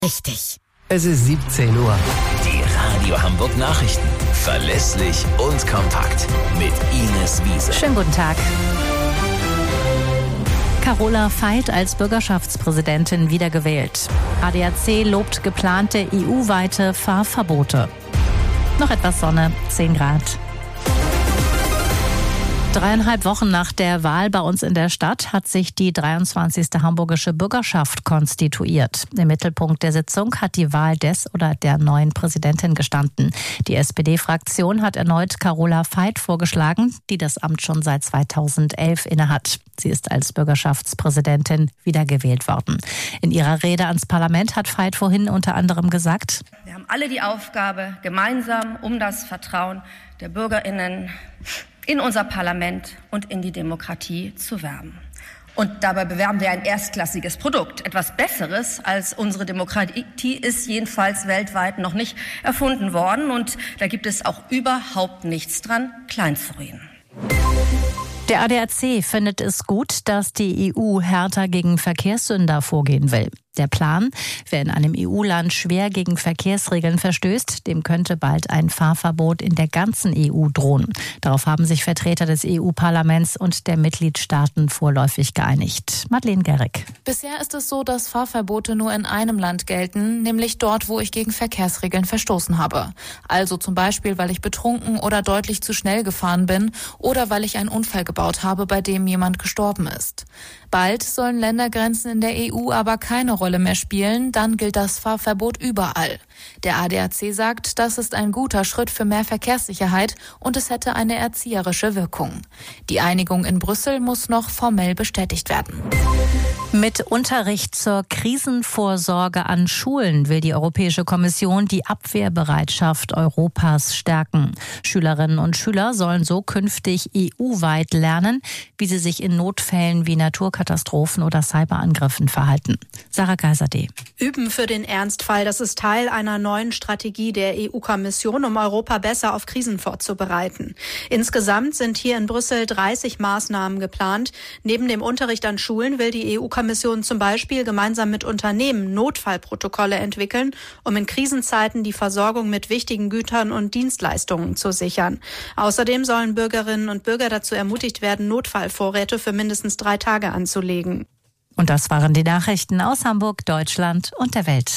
Richtig. Es ist 17 Uhr. Die Radio Hamburg Nachrichten. Verlässlich und kompakt. Mit Ines Wiese. Schönen guten Tag. Carola Veit als Bürgerschaftspräsidentin wiedergewählt. ADAC lobt geplante EU-weite Fahrverbote. Noch etwas Sonne, 10 Grad. 3,5 Wochen nach der Wahl bei uns in der Stadt hat sich die 23. Hamburgische Bürgerschaft konstituiert. Im Mittelpunkt der Sitzung hat die Wahl des oder der neuen Präsidentin gestanden. Die SPD-Fraktion hat erneut Carola Veit vorgeschlagen, die das Amt schon seit 2011 innehat. Sie ist als Bürgerschaftspräsidentin wiedergewählt worden. In ihrer Rede ans Parlament hat Veit vorhin unter anderem gesagt: Wir haben alle die Aufgabe, gemeinsam um das Vertrauen der BürgerInnen in unser Parlament und in die Demokratie zu werben. Und dabei bewerben wir ein erstklassiges Produkt. Etwas Besseres als unsere Demokratie ist jedenfalls weltweit noch nicht erfunden worden. Und da gibt es auch überhaupt nichts dran, kleinzureden. Der ADAC findet es gut, dass die EU härter gegen Verkehrssünder vorgehen will. Der Plan: Wer in einem EU-Land schwer gegen Verkehrsregeln verstößt, dem könnte bald ein Fahrverbot in der ganzen EU drohen. Darauf haben sich Vertreter des EU-Parlaments und der Mitgliedstaaten vorläufig geeinigt. Madeleine Gerrig. Bisher ist es so, dass Fahrverbote nur in einem Land gelten, nämlich dort, wo ich gegen Verkehrsregeln verstoßen habe. Also zum Beispiel, weil ich betrunken oder deutlich zu schnell gefahren bin oder weil ich einen Unfall gebaut habe, bei dem jemand gestorben ist. Bald sollen Ländergrenzen in der EU aber keine Rolle mehr spielen, dann gilt das Fahrverbot überall. Der ADAC sagt, das ist ein guter Schritt für mehr Verkehrssicherheit und es hätte eine erzieherische Wirkung. Die Einigung in Brüssel muss noch formell bestätigt werden. Mit Unterricht zur Krisenvorsorge an Schulen will die Europäische Kommission die Abwehrbereitschaft Europas stärken. Schülerinnen und Schüler sollen so künftig EU-weit lernen, wie sie sich in Notfällen wie Naturkatastrophen oder Cyberangriffen verhalten. Sarah Geiserde. Üben für den Ernstfall, das ist Teil einer neuen Strategie der EU-Kommission, um Europa besser auf Krisen vorzubereiten. Insgesamt sind hier in Brüssel 30 Maßnahmen geplant. Neben dem Unterricht an Schulen will die EU-Kommission zum Beispiel gemeinsam mit Unternehmen Notfallprotokolle entwickeln, um in Krisenzeiten die Versorgung mit wichtigen Gütern und Dienstleistungen zu sichern. Außerdem sollen Bürgerinnen und Bürger dazu ermutigt werden, Notfallvorräte für mindestens 3 Tage anzulegen. Und das waren die Nachrichten aus Hamburg, Deutschland und der Welt.